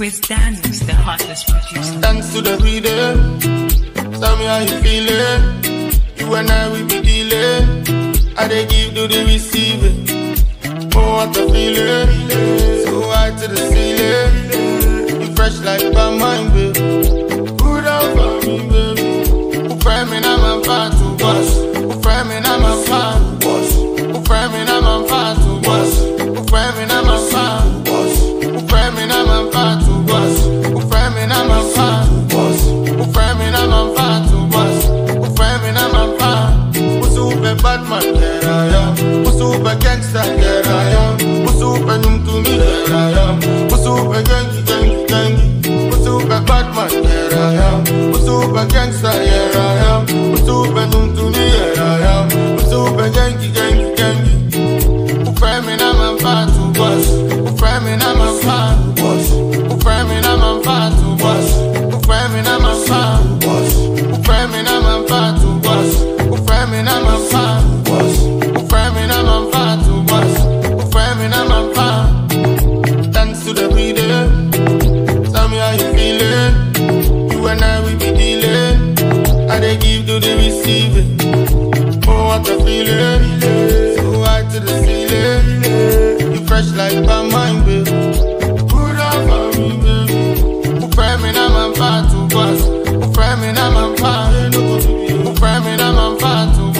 Chris Daniels, the hottest producer. Dance to the rhythm. Tell me how you feeling. You and I will be dealing. I dey give to the receiving. Oh, what a feeling. So high to the ceiling. You fresh like my mind, baby. Good out for me, baby. Who framing I'm a part to boss. Who framing I'm a part to boss. Who framing I'm a part to boss. Who framing I'm a part to boss. Who framing I'm a part to boss. Who framing I'm a part to boss. Who framing I'm a part to boss. Who framing I'm a part. Who's super Batman, there I am. Who's super gangster, there I am. Who's super new to me, there I am. Who's super gangy. Who's super Batman, there I am. Who's super gangster, there I am. Who's super new to me, there I am. Who's super gangy. Who framing I'm a part to boss. Who framing I'm a part to boss. Who framing I'm a part to boss. Who framing I'm a part to boss. Who framing I'm a part to boss. Who framing I'm a part to boss. Who framing I'm a part to boss. Who framing I'm a part. Dance to the rhythm. Tell me how you feeling. You and I will be dealing. I dey give to the receiving. Oh, what a feeling. So high to the ceiling. You fresh like my mind, baby. Good out for me, baby. Who framing I'm a part to boss. Who framing I'm a part. Who framing I'm a part to